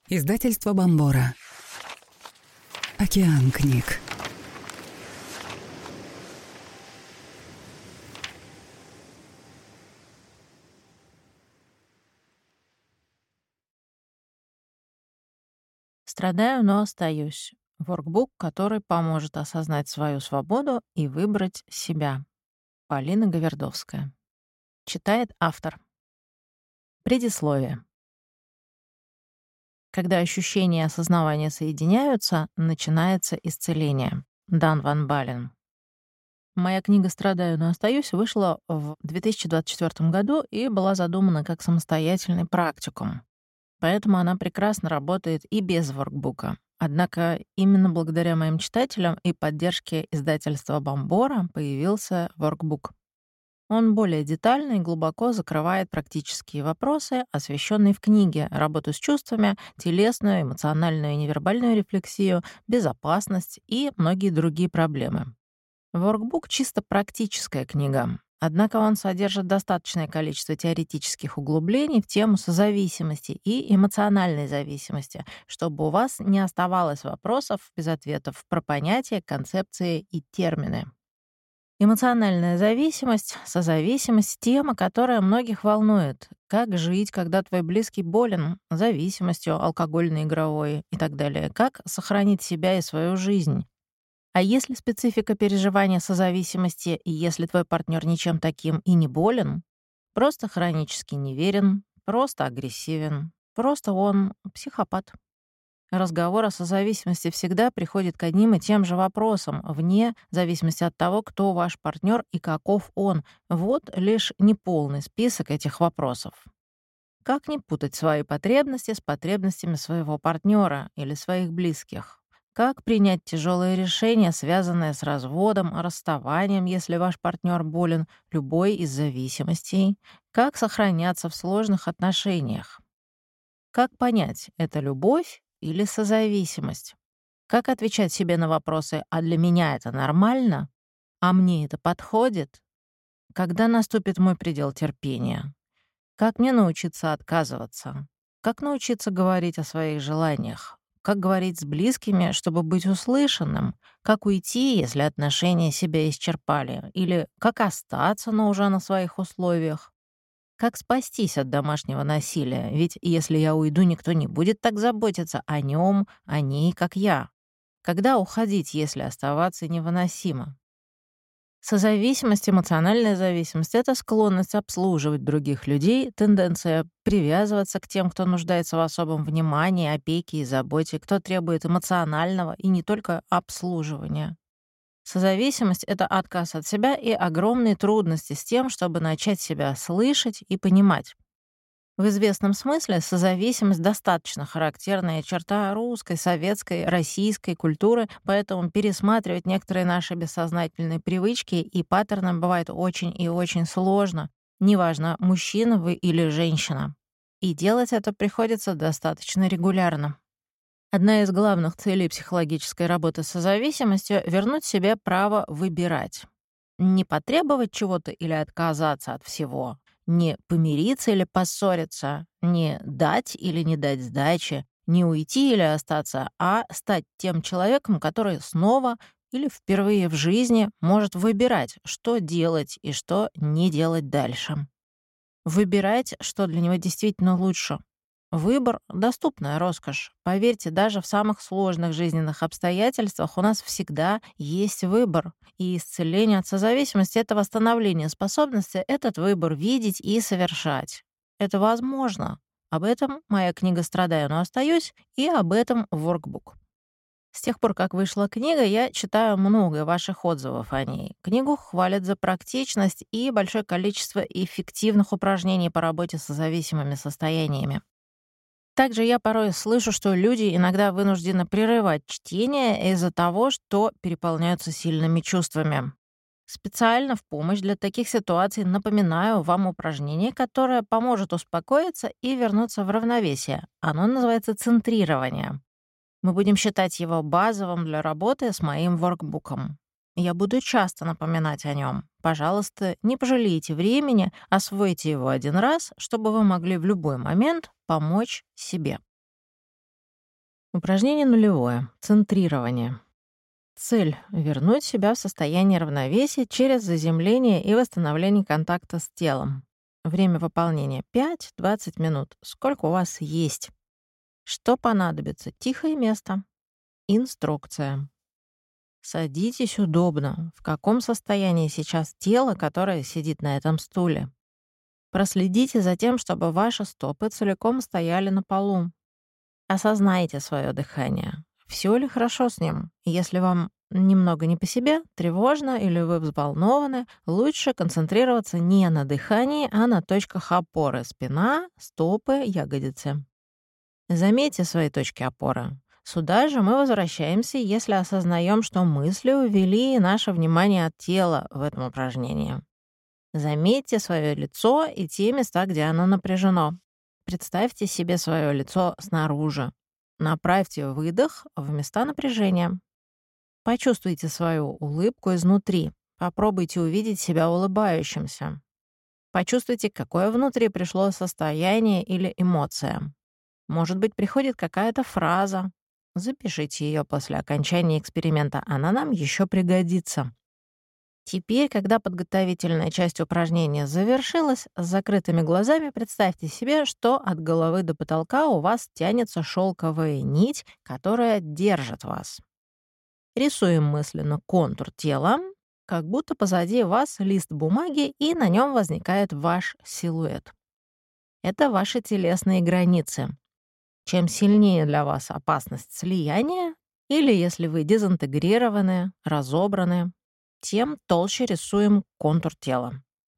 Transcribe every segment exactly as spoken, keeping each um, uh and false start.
Издательство Бомбора. Океан книг. Страдаю, но остаюсь. Воркбук, который поможет осознать свою свободу и выбрать себя. Полина Гавердовская. Читает автор. Предисловие. Когда ощущения и осознавание соединяются, начинается исцеление. Дан Ван Бален. Моя книга «Страдаю, но остаюсь» вышла в две тысячи двадцать четвёртом году и была задумана как самостоятельный практикум. Поэтому она прекрасно работает и без воркбука. Однако именно благодаря моим читателям и поддержке издательства Бомбора появился воркбук. Он более детально и глубоко закрывает практические вопросы, освещенные в книге, работу с чувствами, телесную, эмоциональную и невербальную рефлексию, безопасность и многие другие проблемы. Воркбук — чисто практическая книга. Однако он содержит достаточное количество теоретических углублений в тему созависимости и эмоциональной зависимости, чтобы у вас не оставалось вопросов без ответов про понятия, концепции и термины. Эмоциональная зависимость, созависимость — тема, которая многих волнует. Как жить, когда твой близкий болен зависимостью алкогольной, игровой и так далее? Как сохранить себя и свою жизнь? А если специфика переживания созависимости, и если твой партнер ничем таким и не болен, просто хронически неверен, просто агрессивен, просто он психопат? Разговор о созависимости всегда приходит к одним и тем же вопросам, вне зависимости от того, кто ваш партнер и каков он. Вот лишь неполный список этих вопросов. Как не путать свои потребности с потребностями своего партнера или своих близких? Как принять тяжелые решения, связанные с разводом, расставанием, если ваш партнер болен, любой из зависимостей? Как сохраняться в сложных отношениях? Как понять, это любовь или созависимость? Как отвечать себе на вопросы «а для меня это нормально?», «а мне это подходит?», «когда наступит мой предел терпения?», «как мне научиться отказываться?», «как научиться говорить о своих желаниях?», «как говорить с близкими, чтобы быть услышанным?», «как уйти, если отношения себя исчерпали?», или «как остаться, но уже на своих условиях?», «как спастись от домашнего насилия? Ведь если я уйду, никто не будет так заботиться о нем, о ней, как я. Когда уходить, если оставаться невыносимо?» Созависимость, эмоциональная зависимость — это склонность обслуживать других людей, тенденция привязываться к тем, кто нуждается в особом внимании, опеке и заботе, кто требует эмоционального и не только обслуживания. Созависимость — это отказ от себя и огромные трудности с тем, чтобы начать себя слышать и понимать. В известном смысле созависимость — достаточно характерная черта русской, советской, российской культуры, поэтому пересматривать некоторые наши бессознательные привычки и паттерны бывает очень и очень сложно, неважно, мужчина вы или женщина. И делать это приходится достаточно регулярно. Одна из главных целей психологической работы с созависимостью — вернуть себе право выбирать. Не потребовать чего-то или отказаться от всего, не помириться или поссориться, не дать или не дать сдачи, не уйти или остаться, а стать тем человеком, который снова или впервые в жизни может выбирать, что делать и что не делать дальше. Выбирать, что для него действительно лучше. Выбор — доступная роскошь. Поверьте, даже в самых сложных жизненных обстоятельствах у нас всегда есть выбор. И исцеление от созависимости — это восстановление способности этот выбор видеть и совершать. Это возможно. Об этом моя книга «Страдаю, но остаюсь», и об этом воркбук. С тех пор, как вышла книга, я читаю много ваших отзывов о ней. Книгу хвалят за практичность и большое количество эффективных упражнений по работе с созависимыми состояниями. Также я порой слышу, что люди иногда вынуждены прерывать чтение из-за того, что переполняются сильными чувствами. Специально в помощь для таких ситуаций напоминаю вам упражнение, которое поможет успокоиться и вернуться в равновесие. Оно называется центрирование. Мы будем считать его базовым для работы с моим воркбуком. Я буду часто напоминать о нем. Пожалуйста, не пожалейте времени, освойте его один раз, чтобы вы могли в любой момент помочь себе. Упражнение нулевое. Центрирование. Цель — вернуть себя в состояние равновесия через заземление и восстановление контакта с телом. Время выполнения — пять-двадцать минут. Сколько у вас есть. Что понадобится? Тихое место. Инструкция. Садитесь удобно. В каком состоянии сейчас тело, которое сидит на этом стуле? Проследите за тем, чтобы ваши стопы целиком стояли на полу. Осознайте свое дыхание. Все ли хорошо с ним? Если вам немного не по себе, тревожно или вы взволнованы, лучше концентрироваться не на дыхании, а на точках опоры — спина, стопы, ягодицы. Заметьте свои точки опоры. Сюда же мы возвращаемся, если осознаем, что мысли увели наше внимание от тела в этом упражнении. Заметьте свое лицо и те места, где оно напряжено. Представьте себе свое лицо снаружи. Направьте выдох в места напряжения. Почувствуйте свою улыбку изнутри. Попробуйте увидеть себя улыбающимся. Почувствуйте, какое внутри пришло состояние или эмоция. Может быть, приходит какая-то фраза. Запишите ее после окончания эксперимента, она нам еще пригодится. Теперь, когда подготовительная часть упражнения завершилась, с закрытыми глазами представьте себе, что от головы до потолка у вас тянется шелковая нить, которая держит вас. Рисуем мысленно контур тела, как будто позади вас лист бумаги, и на нем возникает ваш силуэт. Это ваши телесные границы. Чем сильнее для вас опасность слияния, или если вы дезинтегрированы, разобраны, тем толще рисуем контур тела.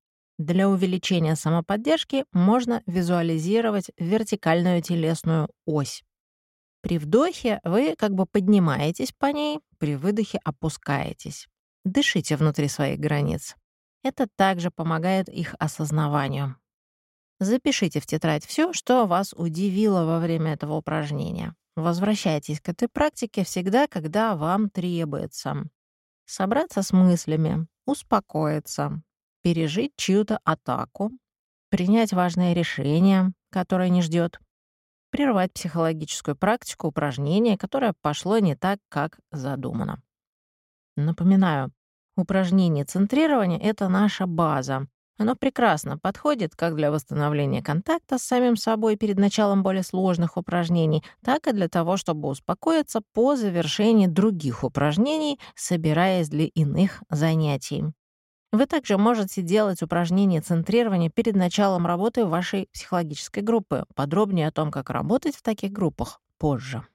Для увеличения самоподдержки можно визуализировать вертикальную телесную ось. При вдохе вы как бы поднимаетесь по ней, при выдохе опускаетесь. Дышите внутри своих границ. Это также помогает их осознаванию. Запишите в тетрадь все, что вас удивило во время этого упражнения. Возвращайтесь к этой практике всегда, когда вам требуется. Собраться с мыслями, успокоиться, пережить чью-то атаку, принять важное решение, которое не ждет, прервать психологическую практику упражнения, которое пошло не так, как задумано. Напоминаю, упражнение центрирования — это наша база. Оно прекрасно подходит как для восстановления контакта с самим собой перед началом более сложных упражнений, так и для того, чтобы успокоиться по завершении других упражнений, собираясь для иных занятий. Вы также можете делать упражнения центрирования перед началом работы вашей психологической группы. Подробнее о том, как работать в таких группах, позже.